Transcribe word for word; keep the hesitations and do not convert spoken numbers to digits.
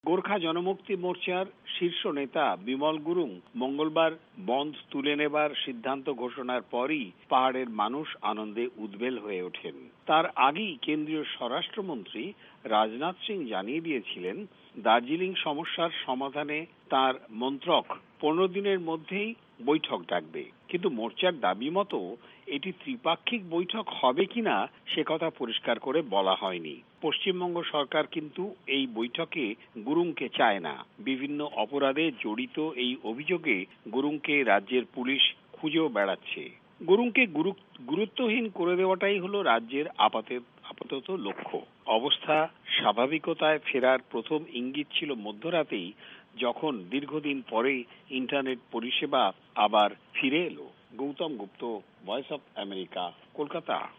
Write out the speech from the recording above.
গোর্খা জনমুক্তি মোর্চার শীর্ষ নেতা বিমল গুরুং মঙ্গলবার বন্ধ তুলে নেবার সিদ্ধান্ত ঘোষণার পরই পাহাড়ের মানুষ আনন্দে উদ্বেল হয়ে ওঠেন। তার আগেই কেন্দ্রীয় স্বরাষ্ট্রমন্ত্রী রাজনাথ সিং জানিয়ে দিয়েছিলেন, দার্জিলিং সমস্যার সমাধানে তার মন্ত্রক পনেরো দিনের মধ্যেই বৈঠক ডাকবে। কিন্তু মোর্চার দাবি মতো এটি ত্রিপাক্ষিক বৈঠক হবে কিনা সে কথা পরিষ্কার করে বলা হয়নি। পশ্চিমবঙ্গ সরকার কিন্তু এই বৈঠকে গুরুংকে চায় না। বিভিন্ন অপরাধে জড়িত এই অভিযোগে গুরুংকে রাজ্যের পুলিশ খুঁজেও বেড়াচ্ছে। গুরুংকে গুরুত্বহীন করে দেওয়াটাই হলো রাজ্যের আপাতত আপাতত লক্ষ্য। অবস্থা স্বাভাবিকতায় ফেরার প্রথম ইঙ্গিত ছিল মধ্যরাতেই, যখন দীর্ঘদিন পরে ইন্টারনেট পরিষেবা আবার ফিরে এলো। Gautam Gupta, voice of America, Kolkata.